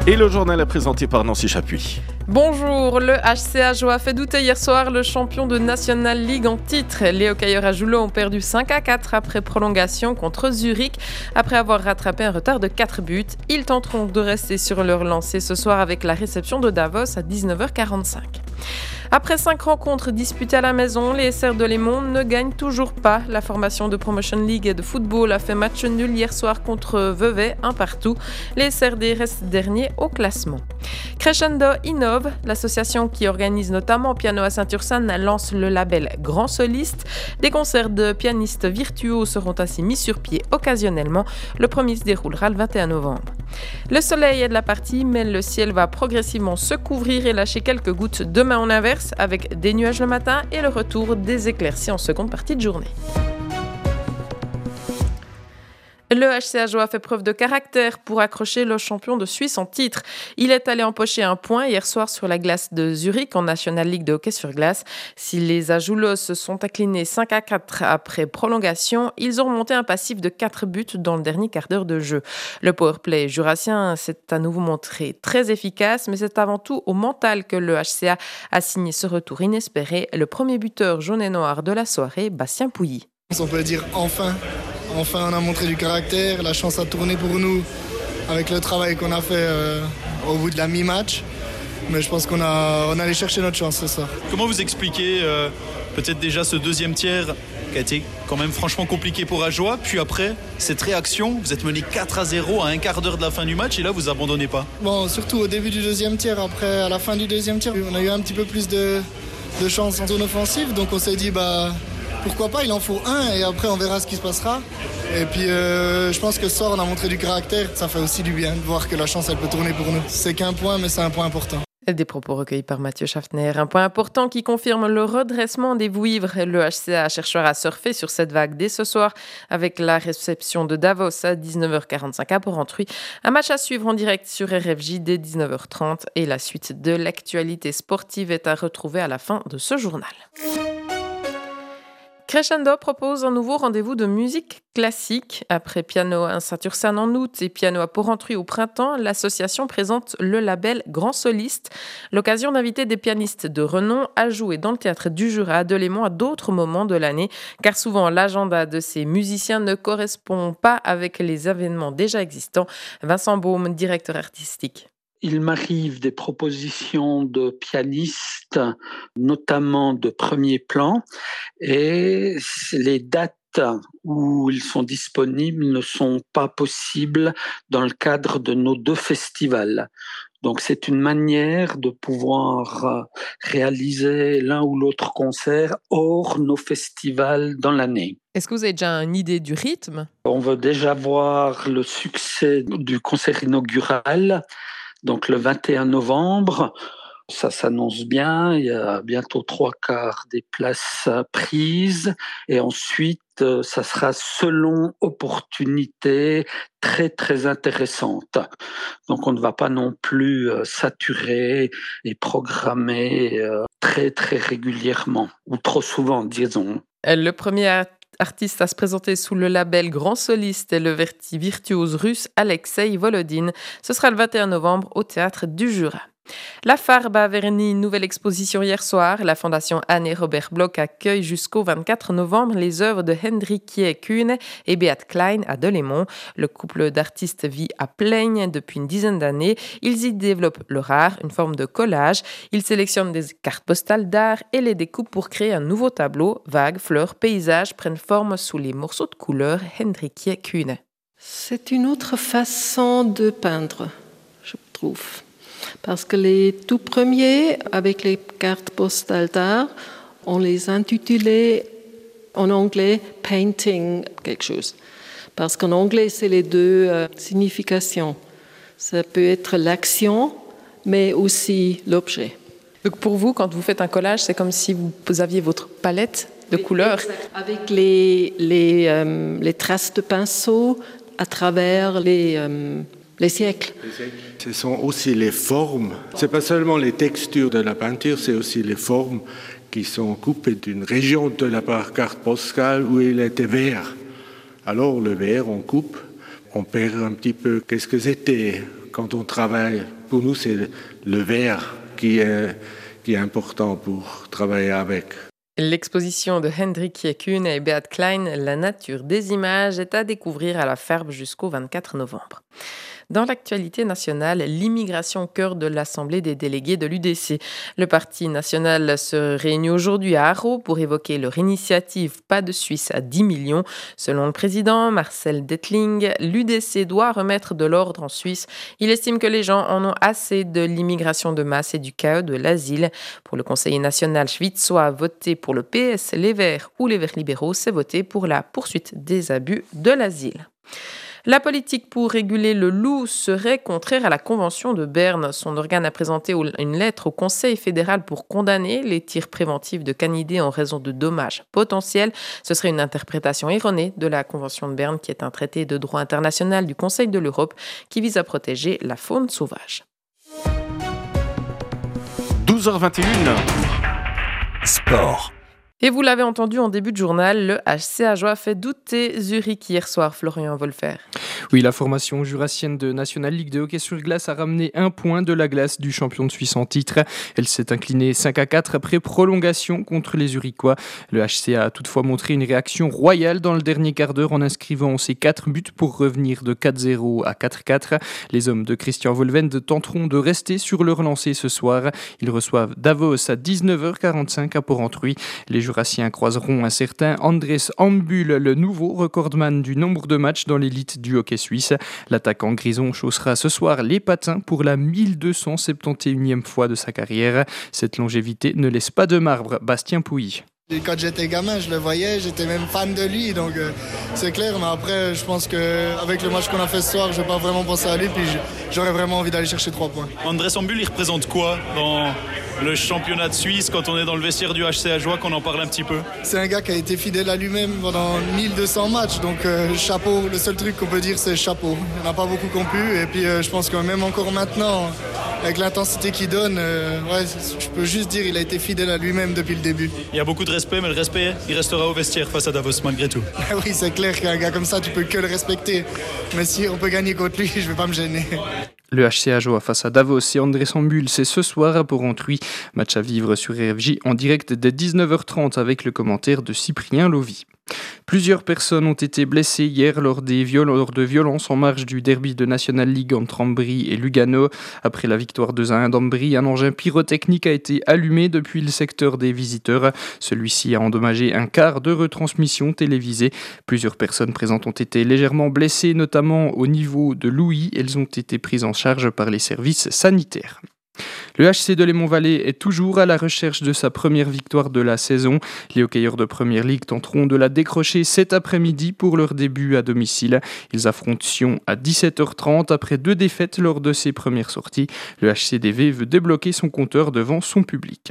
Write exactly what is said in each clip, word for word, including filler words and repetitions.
Et le journal est présenté par Nancy Chapuis. Bonjour, le H C Ajoie a fait douter hier soir le champion de National League en titre. Les hockeyeurs à Joulot ont perdu cinq à quatre après prolongation contre Zurich. Après avoir rattrapé un retard de quatre buts, ils tenteront de rester sur leur lancée ce soir avec la réception de Davos à dix-neuf heures quarante-cinq. Après cinq rencontres disputées à la maison, les S R de Lémont ne gagnent toujours pas. La formation de Promotion League et de football a fait match nul hier soir contre Vevey, un partout. Les S R D restent derniers au classement. Crescendo innove, l'association qui organise notamment piano à Saint-Ursanne, lance le label Grand Soliste. Des concerts de pianistes virtuoses seront ainsi mis sur pied occasionnellement. Le premier se déroulera le vingt et un novembre. Le soleil est de la partie, mais le ciel va progressivement se couvrir et lâcher quelques gouttes demain en inverse, avec des nuages le matin et le retour des éclaircies en seconde partie de journée. Le H C Ajoie a fait preuve de caractère pour accrocher le champion de Suisse en titre. Il est allé empocher un point hier soir sur la glace de Zurich en National League de hockey sur glace. Si les Ajoulos se sont inclinés cinq à quatre après prolongation, ils ont remonté un passif de quatre buts dans le dernier quart d'heure de jeu. Le powerplay jurassien s'est à nouveau montré très efficace, mais c'est avant tout au mental que le H C A a signé ce retour inespéré. Le premier buteur jaune et noir de la soirée, Bastien Pouilly. On peut dire enfin. Enfin, on a montré du caractère, la chance a tourné pour nous avec le travail qu'on a fait euh, au bout de la mi-match. Mais je pense qu'on a, on allait chercher notre chance ce soir. Comment vous expliquez euh, peut-être déjà ce deuxième tiers qui a été quand même franchement compliqué pour Ajoie, puis après cette réaction, vous êtes mené quatre à zéro à un quart d'heure de la fin du match et là vous abandonnez pas? Bon, surtout au début du deuxième tiers, après à la fin du deuxième tiers, on a eu un petit peu plus de, de chance en zone offensive, donc on s'est dit bah pourquoi pas, il en faut un et après on verra ce qui se passera. Et puis euh, je pense que ce soir on a montré du caractère, ça fait aussi du bien de voir que la chance elle peut tourner pour nous. C'est qu'un point mais c'est un point important. Des propos recueillis par Mathieu Schaffner. Un point important qui confirme le redressement des vouivres. Le H C A cherchera à surfer sur cette vague dès ce soir avec la réception de Davos à dix-neuf heures quarante-cinq à Porrentruy. Un match à suivre en direct sur R F J dès dix-neuf heures trente et la suite de l'actualité sportive est à retrouver à la fin de ce journal. Crescendo propose un nouveau rendez-vous de musique classique. Après Piano à Saint-Ursanne en août et Piano à Porrentruy au printemps, l'association présente le label Grand Soliste, l'occasion d'inviter des pianistes de renom à jouer dans le théâtre du Jura de Lémont à d'autres moments de l'année, car souvent l'agenda de ces musiciens ne correspond pas avec les événements déjà existants. Vincent Baume, directeur artistique. Il m'arrive des propositions de pianistes, notamment de premier plan, et les dates où ils sont disponibles ne sont pas possibles dans le cadre de nos deux festivals. Donc c'est une manière de pouvoir réaliser l'un ou l'autre concert hors nos festivals dans l'année. Est-ce que vous avez déjà une idée du rythme ? On veut déjà voir le succès du concert inaugural. Donc le vingt et un novembre, ça s'annonce bien, il y a bientôt trois quarts des places prises et ensuite ça sera selon opportunité très très intéressante. Donc on ne va pas non plus saturer et programmer très très régulièrement ou trop souvent disons. Le premier artiste à se présenter sous le label Grand Soliste est le virtuose russe Alexei Volodine. Ce sera le vingt et un novembre au Théâtre du Jura. La Farbe a verni une nouvelle exposition hier soir. La Fondation Anne et Robert Bloch accueille jusqu'au vingt-quatre novembre les œuvres de Hendrikie Kuhne et Beat Klein à Delémont. Le couple d'artistes vit à Plaigne depuis une dizaine d'années. Ils y développent leur art, une forme de collage. Ils sélectionnent des cartes postales d'art et les découpent pour créer un nouveau tableau. Vagues, fleurs, paysages prennent forme sous les morceaux de couleur Hendrikie Kuhne. C'est une autre façon de peindre, je trouve. Parce que les tout premiers, avec les cartes postales d'art, on les intitulait en anglais « painting » quelque chose. Parce qu'en anglais, c'est les deux euh, significations. Ça peut être l'action, mais aussi l'objet. Donc pour vous, quand vous faites un collage, c'est comme si vous aviez votre palette de couleurs. Avec les, les, euh, les traces de pinceau à travers les... Euh, Les siècles. Ce sont aussi les formes. Ce n'est pas seulement les textures de la peinture, c'est aussi les formes qui sont coupées d'une région de la carte postale où il était vert. Alors le vert, on coupe, on perd un petit peu qu'est-ce que c'était quand on travaille, pour nous, c'est le verre qui est, qui est important pour travailler avec. L'exposition de Hendrik Jekun et Beat Klein, La nature des images, est à découvrir à la Ferbe jusqu'au vingt-quatre novembre. Dans l'actualité nationale, l'immigration au cœur de l'Assemblée des délégués de l'U D C. Le Parti national se réunit aujourd'hui à Haro pour évoquer leur initiative Pas de Suisse à dix millions. Selon le président Marcel Dettling, l'U D C doit remettre de l'ordre en Suisse. Il estime que les gens en ont assez de l'immigration de masse et du chaos de l'asile. Pour le conseiller national schwytzois, voter pour le P S, les Verts ou les Verts libéraux, c'est voter pour la poursuite des abus de l'asile. La politique pour réguler le loup serait contraire à la Convention de Berne. Son organe a présenté une lettre au Conseil fédéral pour condamner les tirs préventifs de canidés en raison de dommages potentiels. Ce serait une interprétation erronée de la Convention de Berne, qui est un traité de droit international du Conseil de l'Europe qui vise à protéger la faune sauvage. douze heures vingt et une. Sport. Et vous l'avez entendu en début de journal, le H C Ajoie a fait douter Zurich hier soir, Florian Wolfer. Oui, la formation jurassienne de National League de hockey sur glace a ramené un point de la glace du champion de Suisse en titre. Elle s'est inclinée cinq à quatre après prolongation contre les Zurichois. Le H C A a toutefois montré une réaction royale dans le dernier quart d'heure en inscrivant ses quatre buts pour revenir de quatre zéro à quatre quatre. Les hommes de Christian Volvend tenteront de rester sur leur lancée ce soir. Ils reçoivent Davos à dix-neuf heures quarante-cinq à Port-Entruy. Les Jurassiens croiseront un certain Andres Ambul, le nouveau recordman du nombre de matchs dans l'élite du hockey suisse. L'attaquant grison chaussera ce soir les patins pour la mille deux cent soixante et unième fois de sa carrière. Cette longévité ne laisse pas de marbre. Bastien Pouilly. Quand j'étais gamin, je le voyais, j'étais même fan de lui, donc euh, c'est clair. Mais après, je pense qu'avec le match qu'on a fait ce soir, je vais pas vraiment penser à lui, puis j'aurais vraiment envie d'aller chercher trois points. André Sambul, il représente quoi dans le championnat de Suisse, quand on est dans le vestiaire du H C Ajoie, qu'on en parle un petit peu? C'est un gars qui a été fidèle à lui-même pendant mille deux cents matchs, donc euh, chapeau. Le seul truc qu'on peut dire, c'est chapeau. Il n'y en a pas beaucoup qui ont pu, et puis euh, je pense que même encore maintenant, avec l'intensité qu'il donne, euh, ouais, je peux juste dire qu'il a été fidèle à lui-même depuis le début. Il y a beaucoup de respect, mais le respect, il restera au vestiaire face à Davos malgré tout. Oui, c'est clair qu'un gars comme ça, tu peux que le respecter. Mais si on peut gagner contre lui, je vais pas me gêner. Le H C Ajoie face à Davos et André Sambul, c'est ce soir à Port-Entruy. Match à vivre sur R F J en direct dès dix-neuf heures trente avec le commentaire de Cyprien Lovy. Plusieurs personnes ont été blessées hier lors, des viol- lors de violences en marge du derby de National League entre Ambry et Lugano. Après la victoire deux à un d'Ambry, un engin pyrotechnique a été allumé depuis le secteur des visiteurs. Celui-ci a endommagé un quart de retransmission télévisée. Plusieurs personnes présentes ont été légèrement blessées, notamment au niveau de l'ouïe. Elles ont été prises en charge par les services sanitaires. Le H C de Lémont-Vallée est toujours à la recherche de sa première victoire de la saison. Les hockeyeurs de Première Ligue tenteront de la décrocher cet après-midi pour leur début à domicile. Ils affrontent Sion à dix-sept heures trente après deux défaites lors de ses premières sorties. Le H C D V veut débloquer son compteur devant son public.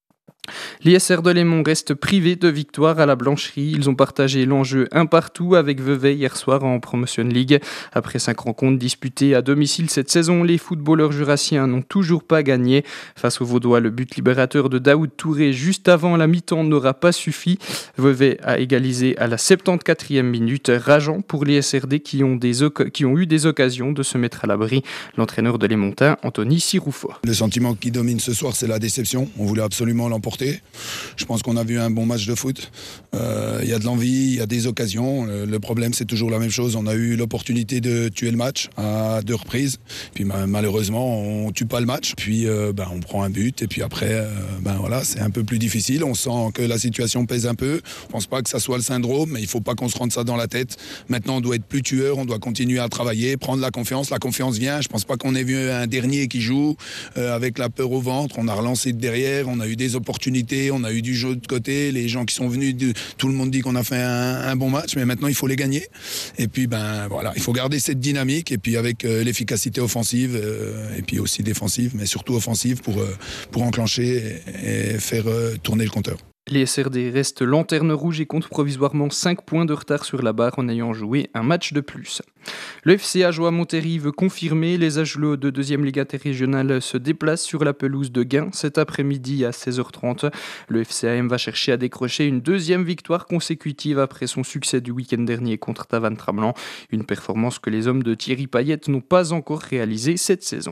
L'I S R de Lémont reste privé de victoire à la Blancherie. Ils ont partagé l'enjeu un partout avec Vevey hier soir en Promotion League. Après cinq rencontres disputées à domicile cette saison, les footballeurs jurassiens n'ont toujours pas gagné. Face aux Vaudois, le but libérateur de Daoud Touré juste avant la mi-temps n'aura pas suffi. Vevey a égalisé à la soixante-quatrième minute, rageant pour l'I S R D qui ont, des oc- qui ont eu des occasions de se mettre à l'abri. L'entraîneur de Lémontin, Anthony Siroufo. Le sentiment qui domine ce soir, c'est la déception. On voulait absolument l'emporter. Je pense qu'on a vu un bon match de foot. Euh, il y a de l'envie, il y a des occasions. Le, le problème, c'est toujours la même chose. On a eu l'opportunité de tuer le match à deux reprises. Puis bah, malheureusement, on tue pas le match. Puis euh, bah, on prend un but. Et puis après, euh, bah, voilà, c'est un peu plus difficile. On sent que la situation pèse un peu. Je pense pas que ça soit le syndrome, mais il faut pas qu'on se rende ça dans la tête. Maintenant, on doit être plus tueur. On doit continuer à travailler, prendre la confiance. La confiance vient. Je pense pas qu'on ait vu un dernier qui joue euh, avec la peur au ventre. On a relancé de derrière. On a eu des opportunités. On a eu du jeu de côté, les gens qui sont venus, de, tout le monde dit qu'on a fait un, un bon match, mais maintenant il faut les gagner. Et puis ben voilà, il faut garder cette dynamique et puis avec euh, l'efficacité offensive euh, et puis aussi défensive, mais surtout offensive pour, euh, pour enclencher et, et faire euh, tourner le compteur. Les S R D restent lanterne rouge et comptent provisoirement cinq points de retard sur la barre en ayant joué un match de plus. Le F C Ajoie-Montéry veut confirmer, les Agelots de deuxième Ligue interrégionale se déplacent sur la pelouse de Gien cet après-midi à seize heures trente. Le F C A M va chercher à décrocher une deuxième victoire consécutive après son succès du week-end dernier contre Tavannes-Tramelan, une performance que les hommes de Thierry Payet n'ont pas encore réalisée cette saison.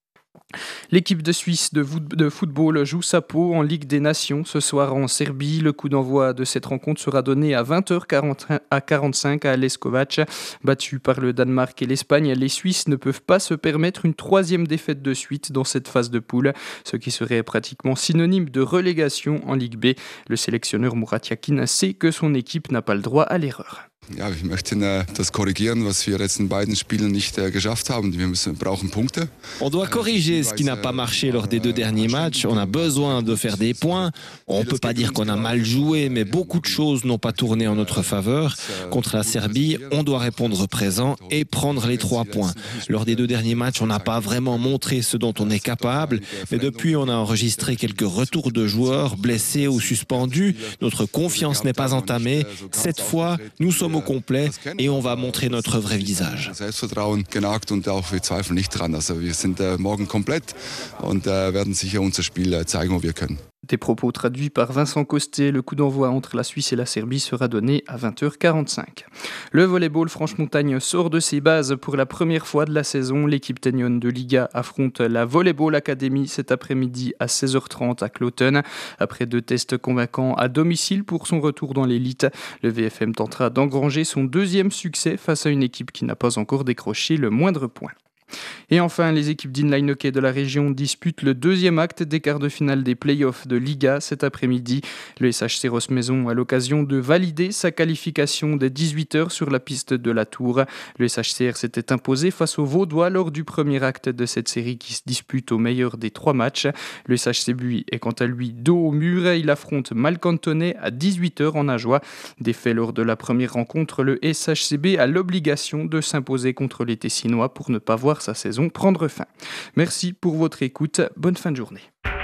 L'équipe de Suisse de football joue sa peau en Ligue des Nations ce soir en Serbie. Le coup d'envoi de cette rencontre sera donné à vingt heures quarante-cinq à Leskovac. Battus par le Danemark et l'Espagne, les Suisses ne peuvent pas se permettre une troisième défaite de suite dans cette phase de poule, ce qui serait pratiquement synonyme de relégation en Ligue B. Le sélectionneur Murat Yakin sait que son équipe n'a pas le droit à l'erreur. Ja, wir möchten äh, das korrigieren, was wir jetzt in beiden Spielen nicht äh, geschafft haben. Wir müssen, brauchen Punkte. On doit corriger ce qui n'a pas marché lors des deux derniers matchs. On a besoin de faire des points. On ne peut pas dire qu'on a mal joué, mais beaucoup de choses n'ont pas tourné en notre faveur. Contre la Serbie, on doit répondre présent et prendre les trois points. Lors des deux derniers matchs, on n'a pas vraiment montré ce dont on est capable, mais depuis, on a enregistré quelques retours de joueurs blessés ou suspendus. Notre confiance n'est pas entamée. Cette fois, nous sommes au complet et on va montrer notre vrai visage. Selbstvertrauen genagt und auch wir zweifeln nicht dran. Also wir sind äh, morgen komplett und äh, werden sicher unser Spiel äh, zeigen, wo wir können. Des propos traduits par Vincent Costet. Le coup d'envoi entre la Suisse et la Serbie sera donné à vingt heures quarante-cinq. Le volleyball Franche-Montagne sort de ses bases pour la première fois de la saison. L'équipe Tenion de Liga affronte la Volleyball Academy cet après-midi à seize heures trente à Cloton. Après deux tests convaincants à domicile pour son retour dans l'élite, le V F M tentera d'engranger son deuxième succès face à une équipe qui n'a pas encore décroché le moindre point. Et enfin, les équipes d'inline hockey de la région disputent le deuxième acte des quarts de finale des playoffs de Liga cet après-midi. Le S H C Rosse-Maison a l'occasion de valider sa qualification dès dix-huit heures sur la piste de la Tour. Le S H C R s'était imposé face aux Vaudois lors du premier acte de cette série qui se dispute au meilleur des trois matchs. Le S H C Buis est quant à lui dos au mur. Il affronte Malcantonnet à dix-huit heures en Ajoie. Défait lors de la première rencontre, le S H C B a l'obligation de s'imposer contre les Tessinois pour ne pas voir sa saison prendre fin. Merci pour votre écoute, bonne fin de journée.